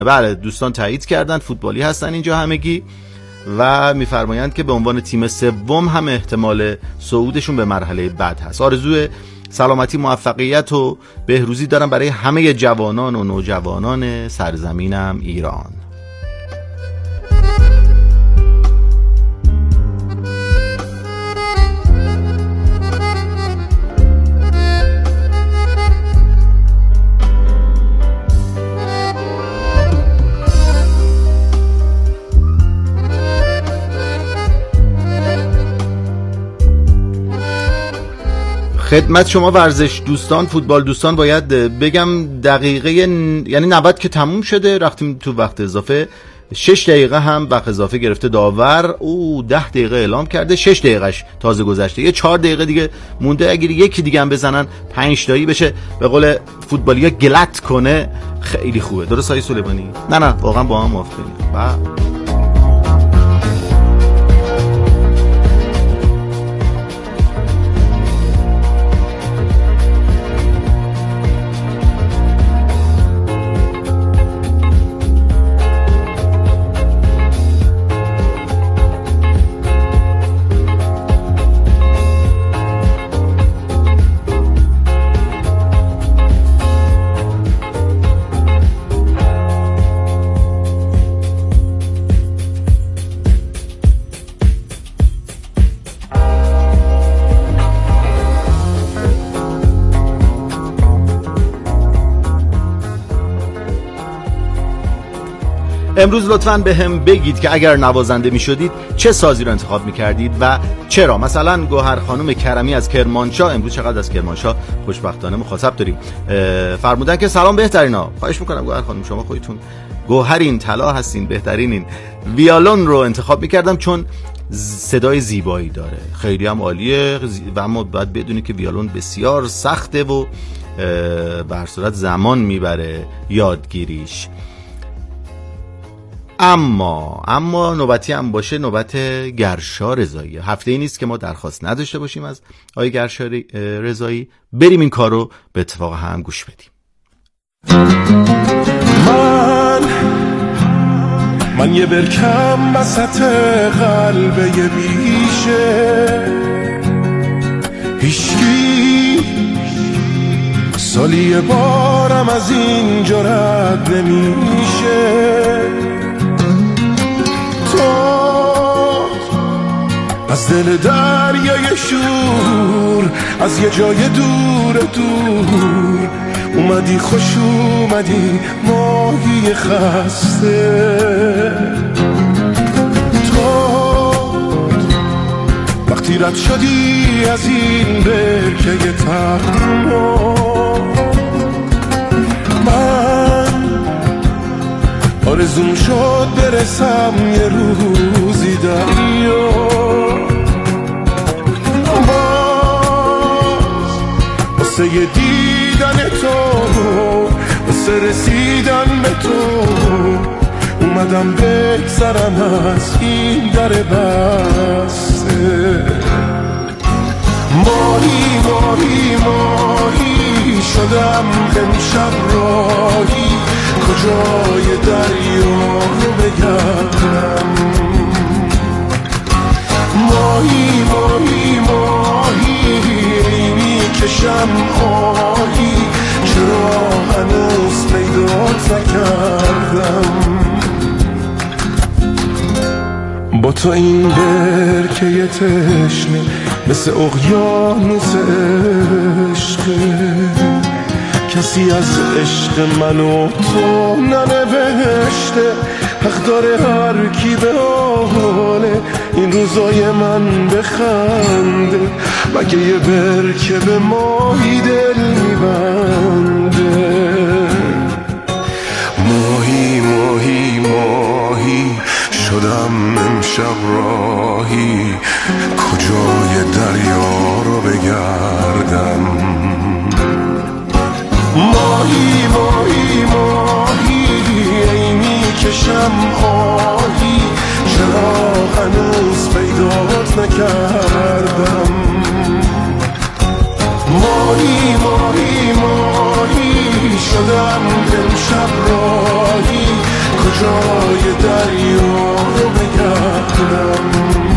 بله دوستان تایید کردن، فوتبالی هستن اینجا همگی و میفرمایند که به عنوان تیم سوم هم احتمال صعودشون به مرحله بعد هست. آرزوی سلامتی، موفقیت و بهروزی دارم برای همه جوانان و نوجوانان سرزمینم ایران. خدمت شما ورزش دوستان، فوتبال دوستان باید بگم دقیقه یعنی 90 که تموم شده، رفتیم تو وقت اضافه. 6 دقیقه هم وقت اضافه گرفته داور، او 10 دقیقه اعلام کرده، 6 دقیقهش تازه گذشته، یه 4 دقیقه دیگه مونده. اگر یکی دیگه هم بزنن 5 تایی بشه، به قول فوتبالیا گلت کنه، خیلی خوبه. درست آقای سلیمانی؟ نه واقعا با هم موافقیم. امروز لطفاً به هم بگید که اگر نوازنده می شدید چه سازی رو انتخاب می کردید و چرا. مثلا گوهر خانم کرمی از کرمانشاه، امروز چقدر از کرمانشاه خوشبختانه مخاطب داریم، فرمودن که سلام بهترینا. خواهش میکنم گوهر خانم، شما خودتون گوهرین، طلا هستین، بهترینین. ویالون رو انتخاب می کردم چون صدای زیبایی داره، خیلی هم عالیه و اما باید بدونی که ویالون بسیار سخته و به هر صورت زمان میبره یادگیریش. اما نوبتی هم باشه، نوبت گرشا رضایی. هفته ای نیست که ما درخواست نداشته باشیم از آقای گرشا رضایی. بریم این کار رو به اتفاق هم گوش بدیم. من یه برکم وسط قلب یه بیشه، هیچکی سالی یه بارم از اینجا رد نمیشه. از دل دریای شور، از یه جای دور اومدی، خوش اومدی ماهی خسته. تو وقتی رد شدی از این برکه تنها، من آرزوم شد برسم یه روزی دریا، واسه یه دیدن تو، واسه رسیدن به تو اومدم بگذرم از این در بسته. ماهی شدم امشب راهی، کجای دریا رو بگردم. ماهی میکشم آهی، چرا هنوز پیدات نکردم. با تو این برکه تشنه مثل اقیانوس عشقه، کسی از عشق من و تو ننوشته. حق داره هر کی به حاله این روزای من بخنده، مگه یه برکه به ماهی دل میبنده. ماهی شدم امشب راهی، کجای دریا رو بگردم. ماهی ای میکشم آهی، چرا هنوز پیدات نکردم. ماهی شدم امشب راهی، کجای دریا رو بگردم.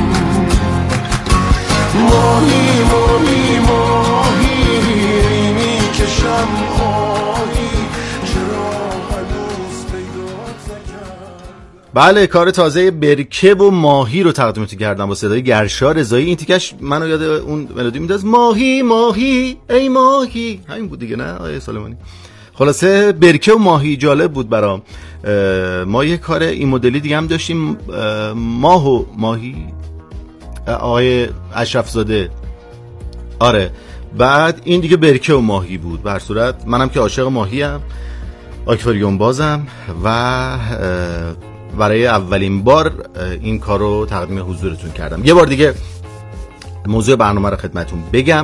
ماهی ماهی ماهی میکشم آهی، چرا هنوز پیدات نکردم. بله، کار تازه برکه و ماهی رو تقدیمتون کردم با صدای گرشا رضایی. این تیکش منو یاد اون ملودی مینداز، ماهی ماهی ای ماهی، همین بود دیگه نه آقای سلیمانی؟ خلاصه برکه و ماهی جالب بود برام. ما یه کار این مدلی دیگه هم داشتیم، ماه و ماهی، آقای اشرف زاده. آره، بعد این دیگه برکه و ماهی بود. به هر صورت منم که عاشق ماهی ام، آکواریوم بازم، و برای اولین بار این کار رو تقدیم حضورتون کردم. یه بار دیگه موضوع برنامه رو خدمتون بگم.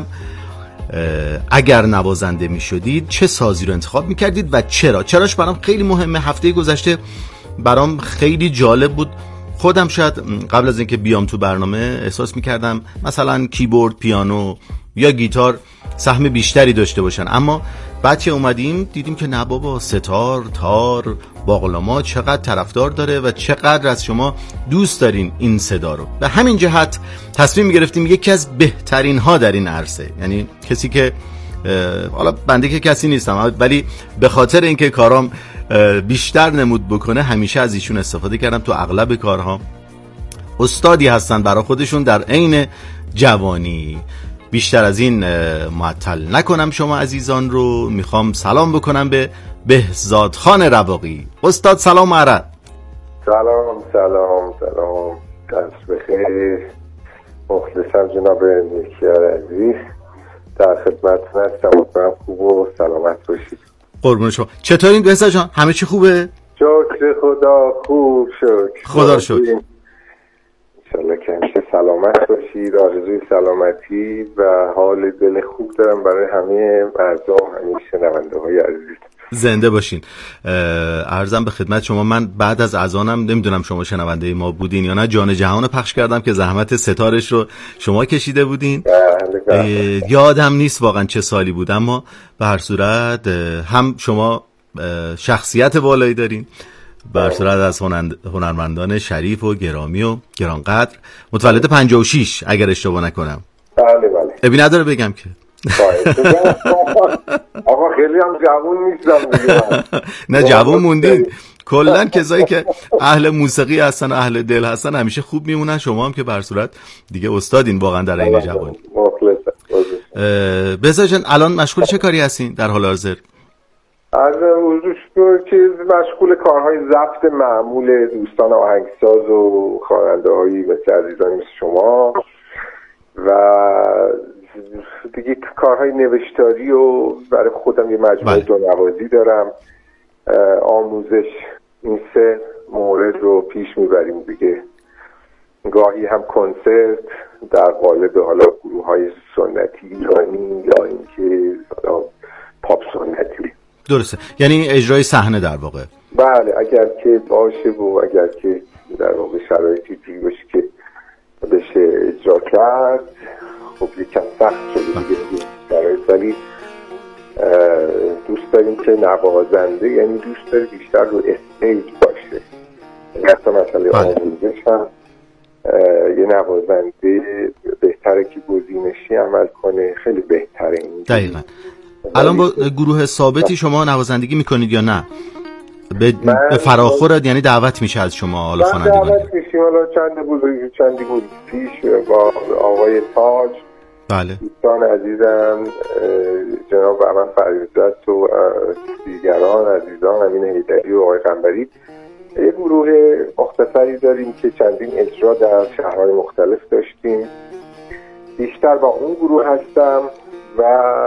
اگر نوازنده می شدید چه سازی رو انتخاب می کردید و چرا؟ چراش برام خیلی مهمه. هفته گذشته برام خیلی جالب بود. خودم شاید قبل از اینکه بیام تو برنامه احساس می کردم مثلا کیبورد، پیانو یا گیتار سهم بیشتری داشته باشن، اما بعد که اومدیم دیدیم که نه بابا، ستار، تار، باقلاما چقدر طرفدار داره و چقدر از شما دوست دارین این صدا رو. به همین جهت تصمیم گرفتیم یکی از بهترین ها در این عرصه، یعنی کسی که حالا بنده که کسی نیستم ولی به خاطر اینکه کارام بیشتر نمود بکنه همیشه از ایشون استفاده کردم تو اغلب کارها. استادی هستن برای خودشون در عین جوانی. بیشتر از این معطل نکنم شما عزیزان رو، میخوام سلام بکنم به بهزاد خان رواقی. استاد سلام عرض. سلام سلام سلام، دست بخیر. مخلصم جناب نیکیار عزیز، در خدمتتون هستم. امیدوارم خوب و سلامت باشید. قربون شما. چطورین بهزاد جان؟ همه چی خوبه؟ شکر خدا، خوب شکر. خدا شکر. انشالله که همیشه سلامت باشید. آرزوی سلامتی و حال دل خوب دارم برای همه مردم، همه شنونده های عزیز. زنده باشین. عرضم به خدمت شما، من بعد از اذانم نمیدونم شما شنونده ما بودین یا نه، جان جهان پخش کردم که زحمت ستارش رو شما کشیده بودین. یادم نیست واقعا چه سالی بود، اما به هر صورت هم شما شخصیت بالایی دارین، به هر صورت از هنرمندان شریف و گرامی و گرانقدر. متولد 56 اگر اشتباه نکنم. بله بله. ابی نداره بگم که آقا خیلی هم جوون نیستم دیگه. نه جوون موندین. کلا کسایی که اهل موسیقی هستن و اهل دل هستن همیشه خوب میمونن. شما هم که به هر صورت دیگه استادین واقعا در این جوانی. بهزاد جان الان مشغول چه کاری هستین در حال حاضر؟ از حضور که مشغول کارهای ضبط معمول دوستان آهنگساز و خواننده‌هایی مثل عزیزانی مثل شما و دیگه کارهای نوشتاری و برای خودم یه مجموعه دونوازی دارم. آموزش این سه مورد رو پیش میبریم دیگه. گاهی هم کنسرت در قالب حالا گروه‌های سنتی ایرانی یا اینکه پاپ سنتی. درسته، یعنی اجرای صحنه در واقع. بله، اگر که باشه و اگر که در واقع شرایطی جوری باشه که بشه اجرا کرد. خب یکم سخت شده دیگه شرایط، ولی دوست داریم که نوازنده، یعنی دوست داریم بیشتر رو استیج باشه. مثلا آموزش هم یه نوازنده بهتره که گزینشی عمل کنه، خیلی بهتره این. دقیقاً. الان با گروه ثابتی شما نوازندگی میکنید یا نه؟ به فراخور یعنی دعوت میشه از شما حالا خوانندگان؟ دعوت میشیم. حالا چندی بود پیش با آقای تاج، بله، دوستان عزیزم جناب احمد فریدزاد و دیگران عزیزان، امین حیدری و آقای قنبری، یه گروه مختصری داریم که چندین اجرا در شهرهای مختلف داشتیم. بیشتر با اون گروه هستم و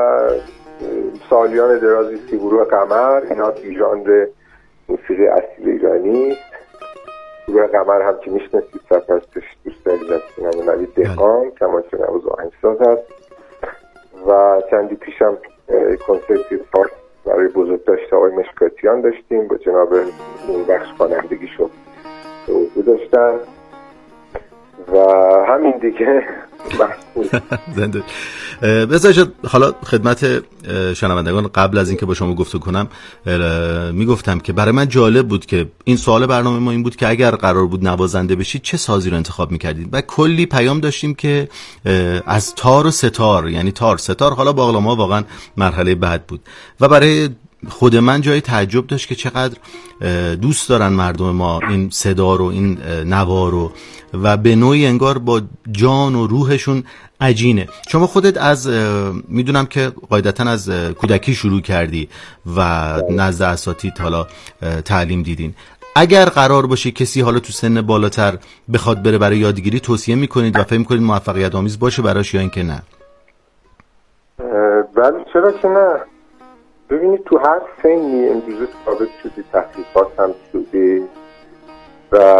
سالیان درازی که گروه قمر، اینا ژانر موسیقی اصیل ایرانی است. گروه قمر هم که میشناسید سرپرستش دوست عزیزم سینما نوید دهقان، کمانچه‌نواز و آهنگساز هست و چندی پیشم کنسرتی پارک برای بزرگداشت آقای مشکاتیان داشتیم با جناب نوربخش خوانندگیشو حضور داشتن و همین دیگه. بذارید حالا خدمت شنوندگان قبل از اینکه با شما گفتگو کنم میگفتم که برای من جالب بود که این سوال برنامه ما این بود که اگر قرار بود نوازنده بشید چه سازی رو انتخاب میکردید و کلی پیام داشتیم که از تار و ستار، یعنی تار ستار، حالا باقلما واقعا مرحله بعد بود و برای خود من جای تعجب داشت که چقدر دوست دارن مردم ما این صدا رو، این نوا رو و به نوعی انگار با جان و روحشون عجینه. شما خودت از میدونم که قاعدتا از کودکی شروع کردی و نزد اساتید حالا تعلیم دیدین. اگر قرار باشه کسی حالا تو سن بالاتر بخواد بره برای یادگیری، توصیه میکنید و فکر میکنید موفقیت آمیز باشه براش یا اینکه نه؟ بله چرا که نه. ببینید تو هر سنی امروز ثابت شده، تحقیقات هم شده و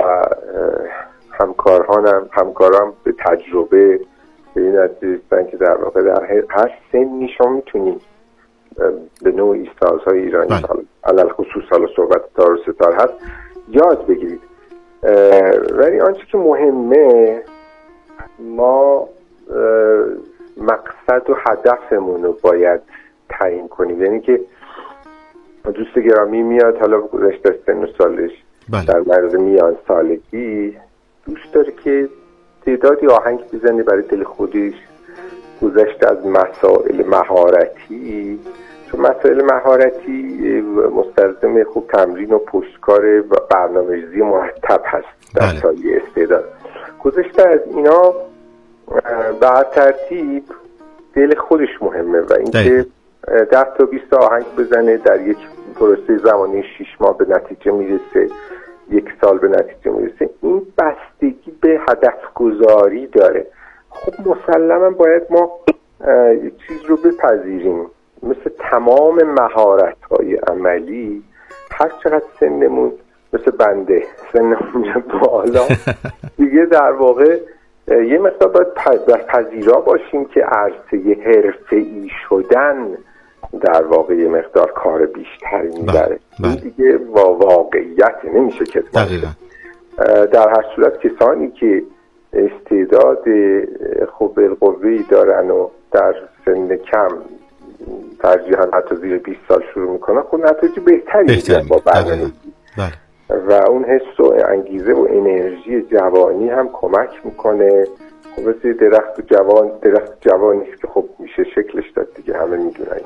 همکاران به تجربه به این نتیجه رسیدن که در واقع در هر سنی شما میتونید به نوعی سازهای ایرانی علل خصوص حالا صحبت تار و ستار هست یاد بگیرید. ولی آنچه که مهمه ما مقصد و هدفمون رو باید تعیین کنیم. یعنی که دوست گرامی میاد حالا گذشته از سن و سالش در مرز میان سالگی دوست داره که تعدادی آهنگ بزنه برای دل خودش، گذشته از مسائل مهارتی، چون مسائل مهارتی مستلزم خوب تمرین و پشتکار و برنامه‌ریزی مرتب هست در سایه استعداد. گذشته از اینا به ترتیب دل خودش مهمه و اینکه 10 تا 20 آهنگ بزنه در یک پروسه زمانی 6 ماه به نتیجه میرسه، 1 سال به نتیجه میرسه. این بستگی به هدف گذاری داره. خب مسلما باید ما یک چیز رو بپذیریم، مثل تمام مهارت‌های عملی هر چقدر سنمون مثل بنده سنمون بالا دیگه در واقع یه مقدار باید پذیرا باشیم که عرصه حرفه‌ای شدن در واقع یه مقدار کار بیشتری میبره. این دیگه واقعیت نمیشه که در هر صورت کسانی که استعداد خوب بالقوه‌ای دارن و در سن کم ترجیحاً حتی زیر 20 سال شروع میکنن خب نتیجه بهتری میگیرن با برنامه‌ریزی و اون حس و انگیزه و انرژی جوانی هم کمک میکنه. خب مثل درخت جوانی است که خب میشه شکلش داد دیگه، همه میدونن.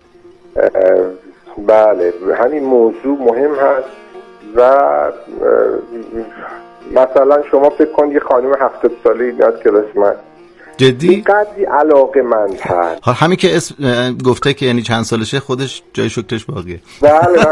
بله همین موضوع مهم هست و مثلا شما فکر کن یه خانم 70 ساله میاد کلاس من، جدی قدری علاقه مند هست. همین که اسم گفته که یعنی چند سالشه خودش جای شکرش باقیه. بله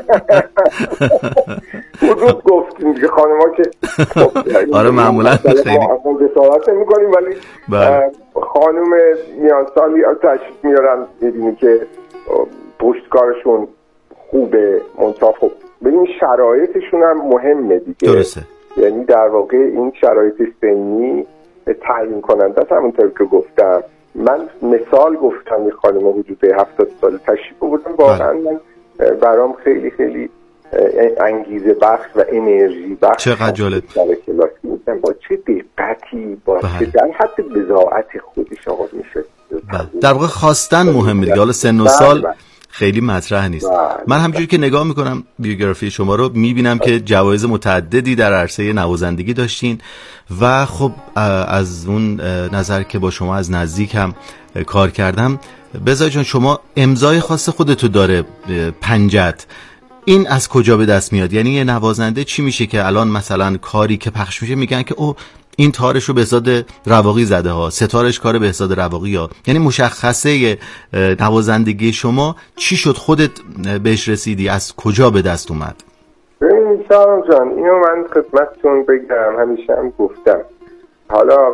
حدود گفتیم دیگه خانم‌ها که آره معمولا خیلی ما جسارت نمی‌کنیم ولی خانم میان سالی تشریف میارن می‌بینی که پشتکارشون خوبه، منتها خب ببین شرایطشون هم مهمه دیگه. درسته. یعنی در واقع این شرایط سنی تعیین کننده است. همونطور که گفتم من مثال گفتم این خانم حدود 70 سال تشریف آوردن، واقعا من برام خیلی خیلی انگیزه بخش و انرژی بخش. چقدر جالب. با چه دقتی با چه در حد بضاعت خودش آقا میشه. در واقع خواستن مهمه دیگه. حالا سن و سال خیلی مطرح نیست. من همونجوری که نگاه میکنم بیوگرافی شما رو میبینم که جوایز متعددی در عرصه نوازندگی داشتین و خب از اون نظر که با شما از نزدیک هم کار کردم، بذار جان شما امضای خاص خودتو داره پنجت، این از کجا به دست میاد؟ یعنی یه نوازنده چی میشه که الان مثلا کاری که پخش میشه میگن که او این تارش رو بهزاد رواقی زده ها، ستارش کار بهزاد رواقی ها، یعنی مشخصه نوازندگی شما چی شد؟ خودت بهش رسیدی؟ از کجا به دست اومد؟ ببین سلام جان، اینو من خدمتتون بگم، همیشه هم گفتم، حالا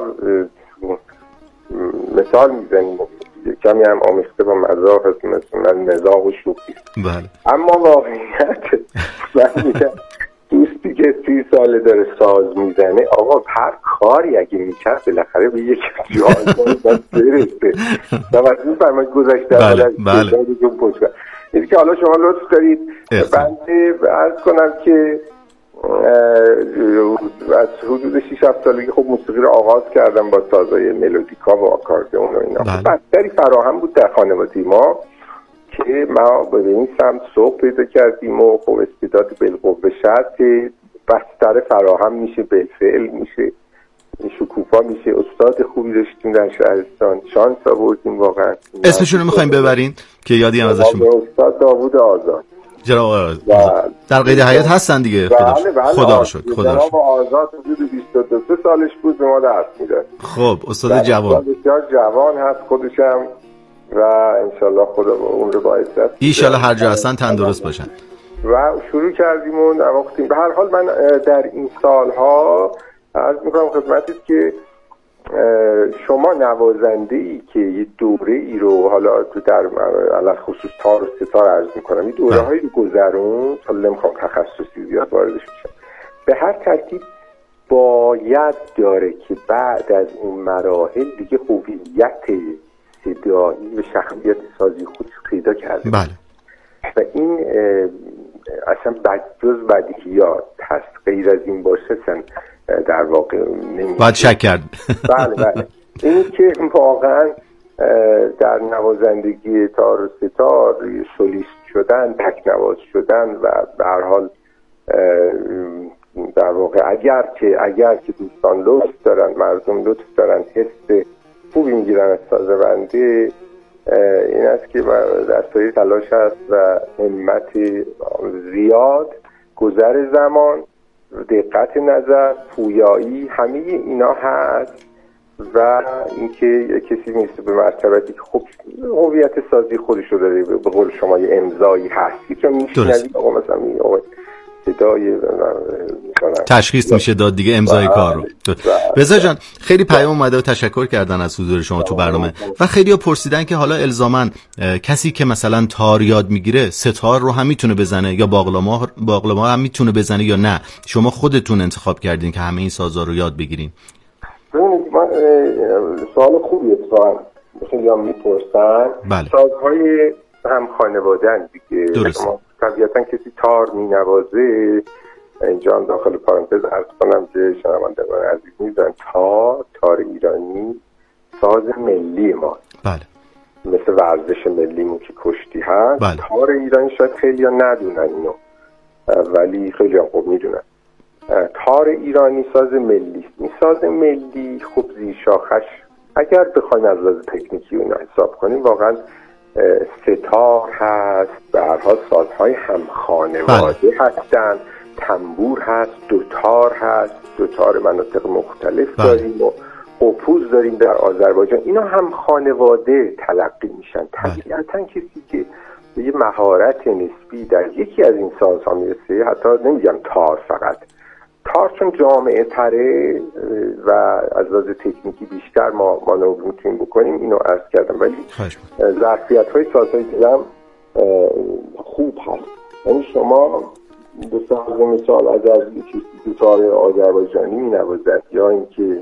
مثال میزنیم کمی هم آمیخته با مذاق هست، مثلا مزاق و شوخی. بله. اما واقعیت من میگم دوستی که 30 ساله داره ساز میزنه، آقا هر کاری اگه میکرد بالاخره به یک جایگاهی باید برسه. توجه فرمایید گذشته بله. اینی که حالا شما لطف دارید بنده عرض کنم که از حدود 6-7 سالگی خب موسیقی رو آغاز کردم با سازهای ملودیکا و آکاردئون و اینا. بستری فراهم بود در خانواده ما که ما به این سمت سوق پیدا کردیم و خب استعداد بالقوه شرط بستر فراهم میشه، بالفعل میشه، شکوفا میشه. استاد خوبی داشتیم در شهرستان، شانس آوردیم واقعا. اسمشون رو میخوایم ببرین که یادی هم ازشون؟ استاد داوود آزاد. جناب در قید حیات هستن دیگه؟ خدا رو شکر. جناب آزاد حدود 22 سالش بود به ما درس میداد. خب استاد جوان، بسیار جوان هست خودشم و انشالله خدا عمر با عزت ایشالله هر جا هستن تندرست باشن. و شروع کردیم و نواختیم. به هر حال من در این سالها عرض میکنم خدمتت که شما نوازنده ای که یه دوره ای رو حالا تو در علل خصوص تار و ستار عرض میکنم یه دوره هایی رو گذرون، حالا نمیخوام تخصصی زیاد واردش بشم، به هر ترتیب باید داره که بعد از این مراحل دیگه هویت صدایی و شخصیت سازی خودش پیدا کرده. بله. و این اصلا جز بدیهیات هست، غیر از این باشه اصلا در واقع نمیشه. باید شک کرد. بله. این که واقعا در نوازندگی تار و ستار سولیست شدن، تک نواز شدن و به هر حال در واقع اگر که دوستان لطف دارن، مردم لطف دارن، حس خوبی میگیرن از سازه بنده، این است که در سایه تلاش هست و همت زیاد، گذر زمان، دقت نظر، پویایی، همه اینا هست و اینکه کسی نیست به مرتبتی که خب هویت سازی خودش رو داره، به قول شما یه امضایی هستی چون میشنوید آقا مثلا صدای تشخیص میشه داد دیگه امضای کار رو. رضا جان خیلی پیام اومده و تشکر کردن از حضور شما تو برنامه و خیلی ها پرسیدن که حالا الزاماً کسی که مثلا تار یاد میگیره ستار رو هم میتونه بزنه یا باقلما هم میتونه بزنه یا نه شما خودتون انتخاب کردین که همه این سازا رو یاد بگیرین؟ سوال خوبیه اتفاقاً خیلی هم میپرسن. سازهای هم خانواده‌اند دیگه. درست. طبیعتا کسی تار مینوازه، اینجا هم داخل پرانتز عرض کنم که شنوندگان عزیز میدونن تار ایرانی ساز ملی ما. بله. مثل ورزش ملیمون که کشتی هست. بله. تار ایرانی شاید خیلی ها ندونن اینو ولی خیلی هم خوب میدونن. تار ایرانی ساز ملی است. این ساز ملی خوب زیر شاخش اگر بخوایم از لحاظ تکنیکی اون حساب کنیم واقعا ستار هست، به هر حال سازهای هم خانواده هستن، تنبور هست، دوتار هست، دوتار مناطق مختلف داریم و قپوز داریم در آذربایجان. اینا هم خانواده تلقی میشن. طبیعتا کسی که به یه مهارت نسبی در یکی از این سازها میرسه، حتی نمیگم تار فقط، تار چون جامعه تره و از لحاظ تکنیکی بیشتر ما میتونیم بکنیم، اینو عرض کردم، ولی ظرفیت های سازهای دیگه هم خوب هست. یعنی شما به ساز مثال از دوتار آذربایجانی می نوازد یا اینکه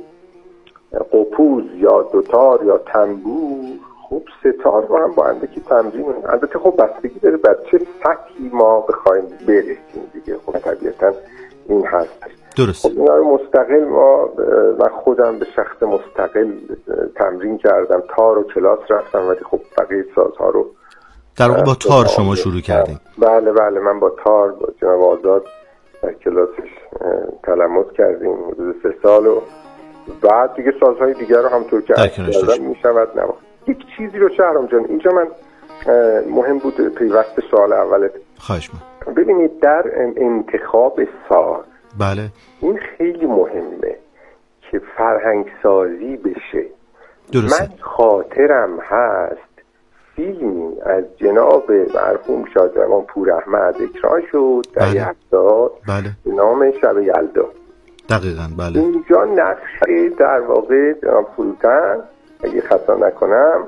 قپوز یا دوتار یا تنبور، خب ستار رو هم با اندکی تمرین، البته خب بستگی داره بر چه سطحی ما بخوایم برسیم دیگه. خب طبیعتا این هست. درست. خب اینا رو مستقل من خودم به شخص مستقل تمرین کردم، تار و کلاس رفتم، ولی خب بقیه سازها رو در واقع با تار شما شروع کردیم. بله من با تار با جناب آزاد در کلاسش تلمس کردیم حدود 3 سال و بعد دیگه سازهای دیگر رو همطور که کردم میشود نواخت. یک چیزی رو شهرام جان اینجا من مهم بود پیوست سوال اولت. خواهش می‌کنم. ببینید در انتخاب ساز، بله، این خیلی مهمه که فرهنگ سازی بشه. درسته. من خاطرم هست فیلمی از جناب مرحوم شادرمان پور احمد اکران شد در یزد، بله، نام شب یلدا. دقیقاً بله. اینجا نقش در واقع جناب فروتن اگه خطا نکنم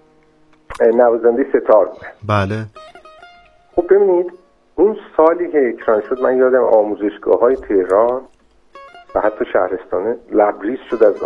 نوازنده ستار بود. بله. خب ببینید اون سالی که اکران شد من یادم آموزشگاه‌های تهران و حتی شهرستانه لبریز شد از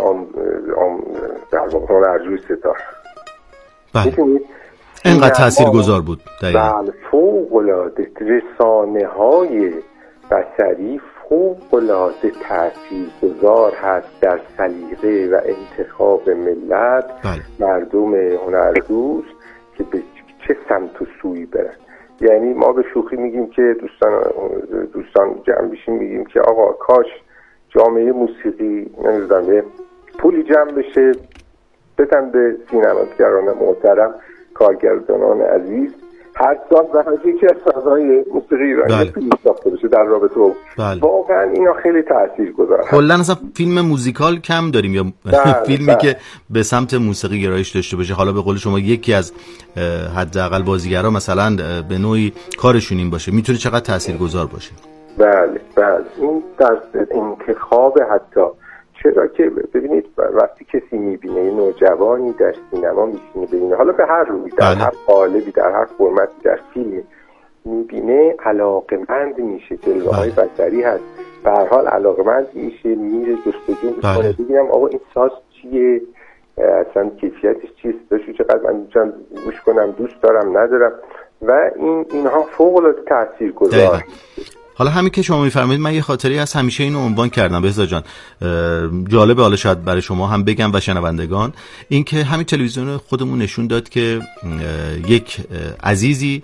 در واقع هنرجوی ستار. بله. اینقدر تاثیرگذار بود. بله، فوق‌العاده. رسانه‌های بصری فوق‌العاده تاثیرگذار هست در سلیقه و انتخاب ملت، مردم هنردوست که به چه سمت و سوی برن. یعنی ما به شوخی میگیم که دوستان جمع بشیم میگیم که آقا کاش جامعه موسیقی نمیدونم پولی جمع بشه بدن به سینماگران محترم، کارگردانان عزیز، هر سال و هر یکی از سازهای موسیقی ایرانی فیلم ساخته بشه در رابطه. واقعا اینا خیلی تاثیرگذاره. کلا اصلا فیلم موزیکال کم داریم یا فیلمی که به سمت موسیقی گرایش داشته باشه. حالا به قول شما یکی از حداقل بازیگرا مثلا به نوعی کارشون این باشه، میتونه چقدر تاثیرگذار باشه. بله این در انتخاب حتی، چرا که ببینید وقتی کسی میبینه نوجوانی در سینما میشینه ببینه، حالا به هر روی در هر قالبی در هر فرمتی در فیلم میبینه، علاقمند میشه، جلوه‌های بصری هست، به هر حال علاقمند میشه، میره جستجو میکنه ببینم آقا این ساز چیه، اصلا کیفیتش چیه، صداشو چقدر من میتونم گوش کنم، دوست دارم ندارم، و اینها فوق‌العاده تاثیرگذار. حالا همین که شما میفرمایید من یه خاطری از همیشه اینو عنوان کردم بهزاد جان، جالبه حالا شاید برای شما هم بگم و شنوندگان، این که همین تلویزیون خودمون نشون داد که یک عزیزی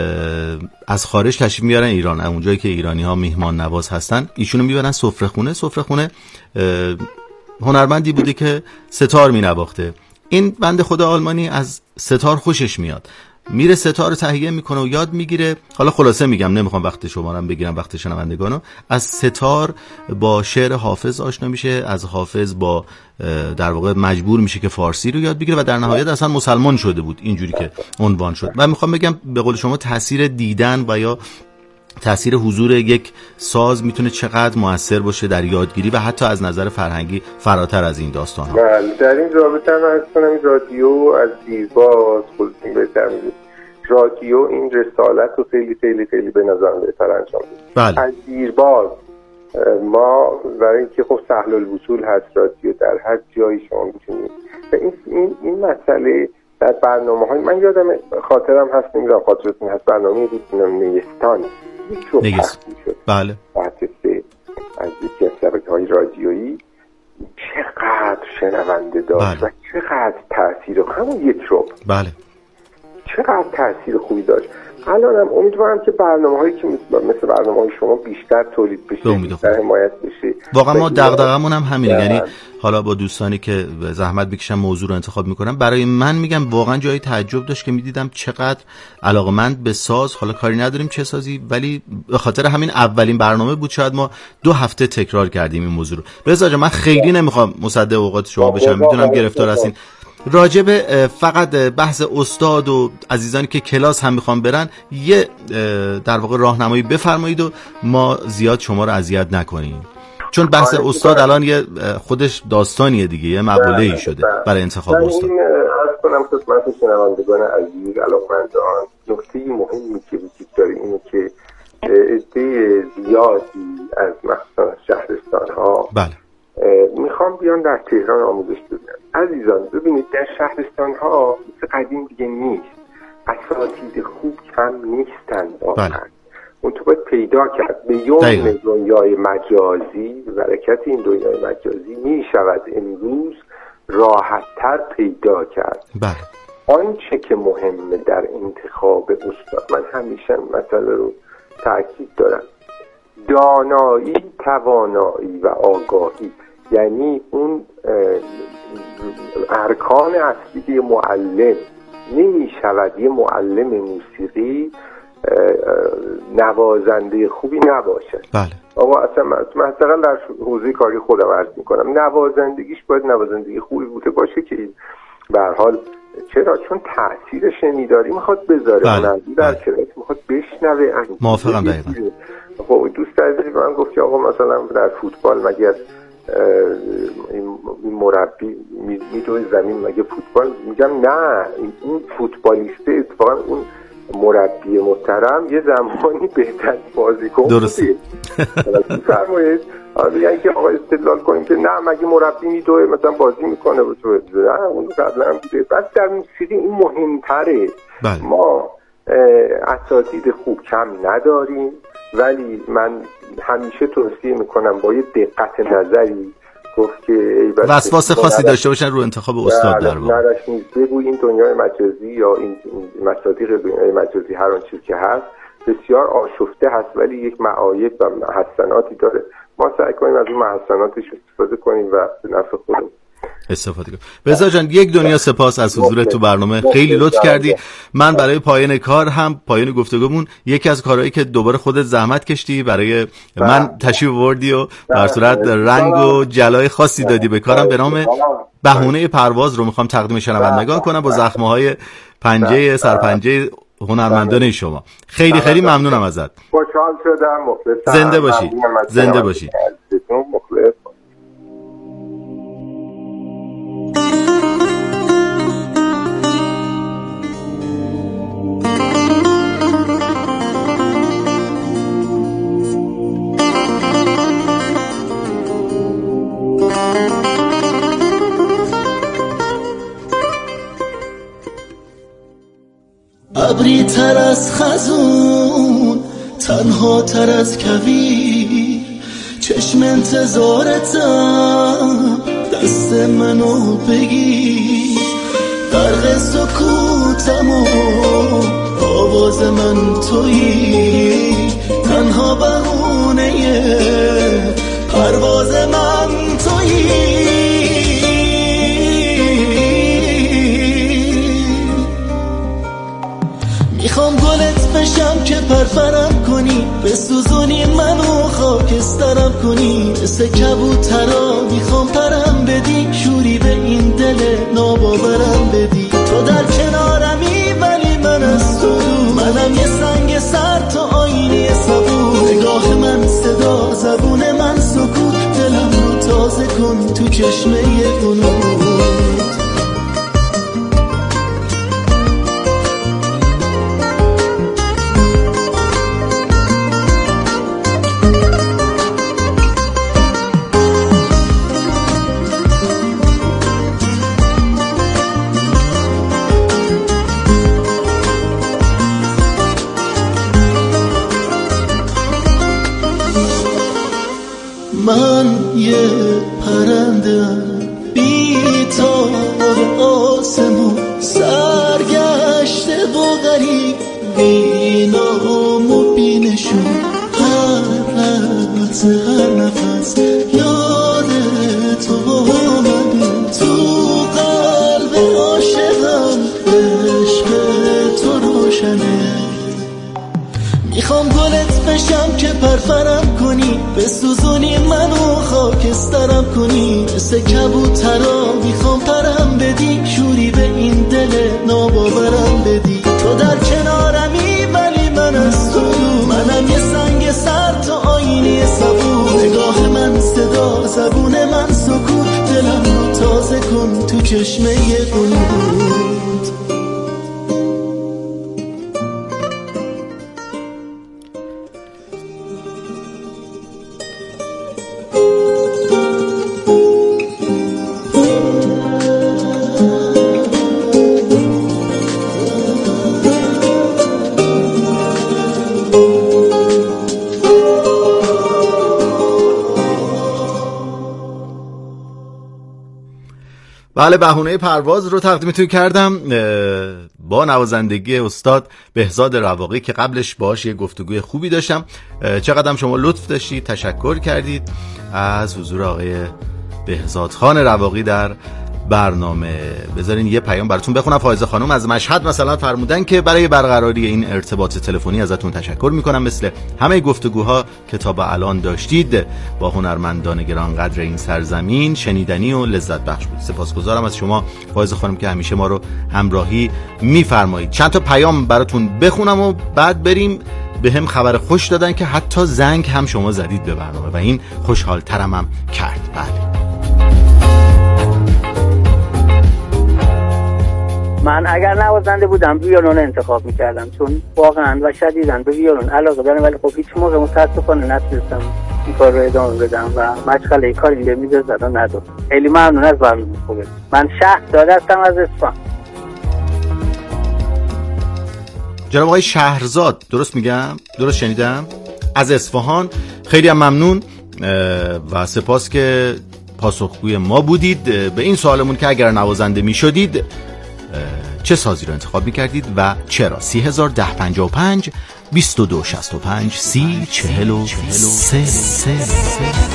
از خارج تشریف میارن ایران، اونجایی که ایرانی‌ها میهمان نواز هستن، ایشونو میبرن سفره خونه هنرمندی بوده که ستار مینواخته. این بنده خدا آلمانی از ستار خوشش میاد، میره ستار رو تهیه میکنه و یاد میگیره. حالا خلاصه میگم، نمیخوام وقت شما رو بگیرم، وقت شنوندگانو. از ستار با شعر حافظ آشنا میشه، از حافظ با در واقع مجبور میشه که فارسی رو یاد بگیره و در نهایت اصلا مسلمان شده بود، اینجوری که عنوان شد. و میخوام بگم به قول شما تاثیر دیدن و یا تأثیر حضور یک ساز میتونه چقدر مؤثر باشه در یادگیری و حتی از نظر فرهنگی فراتر از این داستان ها. بله، در این رابطه من از کنم رادیو از دیرباز خودتون بهتر میدید، رادیو این رسالت رو خیلی خیلی خیلی به نظر بهتر انجام میده. بله. از دیرباز ما برای اینکه خب سهل الوصول هست رادیو، در هر جایی شما میتونید و این مسئله در برنامه‌های من یادم خاطرم هست، نمیدونم خاطرتون هست، برنامه بود نیستان نگست. بله. بحثه از یکی از شبکه‌های رادیویی چقدر شنونده داشت. بله. و چقدر تأثیر همون یک ربع. بله. چقدر تأثیر خوبی داشت. الانم امیدوارم که برنامه‌هایی که مثل برنامه‌های شما بیشتر تولید بشه، بیشتر حمایت بشه. واقعا ما دغدغمون هم همینه. یعنی حالا با دوستانی که زحمت بکشن موضوع رو انتخاب میکنن، برای من میگم واقعا جای تعجب داشت که میدیدم چقدر علاقمند به ساز، حالا کاری نداریم چه سازی، ولی به خاطر همین اولین برنامه بود شاید ما 2 هفته تکرار کردیم این موضوع رو. رضا جان من خیلی نمیخوام مصدق اوقات شما بشم، میدونم گرفتار هستین. راجب فقط بحث استاد و عزیزانی که کلاس هم میخوان برن یه در واقع راهنمایی بفرمایید و ما زیاد شما رو اذیت نکنیم، چون بحث استاد الان یه خودش داستانیه دیگه، یه مقوله‌ای شده برای انتخاب استاد. من عرض کنم خدمت شنوندگان عزیز علاقمندان، نکته مهمی که وجود داره اینه که عده زیادی از مثلا شهرستان‌ها میخوام بیان در تهران آموزش ببینن. عزیزان ببینید در شهرستان‌ها مثل قدیم دیگه نیست، اساتید خوب کم نیستن واقعا. اون تو باید پیدا کرد. به یوم دنیای مجازی، برکت این دنیای مجازی می شود امروز راحت‌تر پیدا کرد. آنچه که مهمه در انتخاب استاد، من همیشه مسئله رو تاکید دارم، دانایی، توانایی و آگاهی، یعنی اون ارکان اصلی معلم. نمی شود یه معلم موسیقی نوازنده خوبی نباشه. بله. آقا اصلا مثلا در حوزه کاری خودم عرض میکنم، نوازندگیش باید نوازندگی خوبی بوده باشه که به هر حال چرا؟ چون تأثیر شنیداری میخواد بذاره. هنرمند در کلاس میخواد بشنوه. موافقم دقیقاً. خب دوست عزیزی من گفت که آقا مثلا در فوتبال مگر این مربی میدوه زمین مگه فوتبال؟ میگم نه، این فوتبالیسته اتفاقا اون مربی محترم یه زمانی بهتر بازیکن درسته. فرمایید میگن که آقا استدلال کنیم که نه مگه مربی میدوه مثلا بازی میکنه نه اون قبلا هم بوده. بس در موسیقی این مهمتره. ما اساتید خوب کم نداریم، ولی من همیشه توصیه میکنم با یه دقت نظری گفت که وسواس خاصی داشته باشن رو انتخاب استاد در واقع. نرش نیست بگو این دنیای مجازی یا این مصادیق دنیای مجازی هر آن چیز که هست بسیار آشفته هست، ولی یک معایب و محسناتی داره. ما سعی کنیم از اون محسناتش استفاده کنیم و به نفع خودمون استفاده کنیم. بهزاد جان یک دنیا سپاس از حضورت تو برنامه، خیلی لطف کردی. من برای پایان کار هم پایان گفتگومون یکی از کارهایی که دوباره خودت زحمت کشتی برای من تشریف آوردی و بر صورت رنگ و جلای خاصی دادی به کارم به نام بهونه پرواز رو میخوام تقدیم شنوندگان کنم با زخمه‌های پنجه سرپنجه هنرمندان شما. خیلی خیلی ممنونم ازت. خوشحال شدم. مخلصم. زنده باشی. زنده باشی. مخلص. ابری تر از خزون، تنها تر از کویر، چشم انتظارتم، دست منو بگیر، غرق سکوتم و آواز من تویی، تنها بهونه پرواز من تویی. میخوام گلت بشم که پرپرم کنی، بسوزونی منو خاکسترم کنی، مثل کبوترا میخوام پرم بدی، شوری به این دل ناباورم بدی. تو در کنارمی ولی من از تو دور، منم یه سنگ سر تو آینه صبور، نگاه من صدا زبون من سکوت، دلم رو تازه کن تو چشمه قنوت. من یه پرنده‌ام بی تاب آسمون، سرگشته و غریب، بی نام و بی نشون، هر لحظه هر نفس یاد تو آمده، تو قلب عاشقم عشق تو روشنه. میخوام گلت بشم که پرپرم کنی، بسوزونی منو خاکسترم کنی، مثل کبوترا میخوام پرم بدی، شوری به این دل ناباورم بدی. تو در کنارمی ولی من از تو دور، منم یه سنگ سر تو آینه صبور، نگاه من صدا زبون من سکوت، دلم رو تازه کن تو چشمه قنوت. بله، بهونه پرواز رو تقدیمتون کردم با نوازندگی استاد بهزاد رواقی که قبلش باهاش یه گفتگوی خوبی داشتم. چقدر شما لطف داشتید، تشکر کردید از حضور آقای بهزاد خان رواقی در برنامه. بذارین یه پیام براتون بخونم. فائزه خانم از مشهد مثلا فرمودن که برای برقراری این ارتباط تلفنی ازتون تشکر میکنم، مثل همه گفتگوها که تا به الان داشتید با هنرمندان گرانقدر این سرزمین شنیدنی و لذت بخش بود. سپاسگزارم از شما فائزه خانم که همیشه ما رو همراهی میفرمایید. چند تا پیام براتون بخونم و بعد بریم. به هم خبر خوش دادن که حتی زنگ هم شما زدید به برنامه و این خوشحال ترم هم کرد. بله، من اگر نوازنده بودم ویولون انتخاب میکردم، چون واقعا و شدیداً به ویولون علاقه دارم، ولی خب هیچ موقع متاسفانه نتونستم این کار رو ادامه بدم و مشغله کاری به میز زدن ندارم. خیلی ممنون از برنامه خوبه. من شهرزاد هستم از اصفهان. جناب آقای شهرزاد، درست میگم؟ درست شنیدم؟ از اصفهان. خیلی هم ممنون و سپاس که پاسخگوی ما بودید به این سوالمون که اگر نوازنده می شدید چه سازی رو انتخاب می کردید و چرا. 301055 2265 3043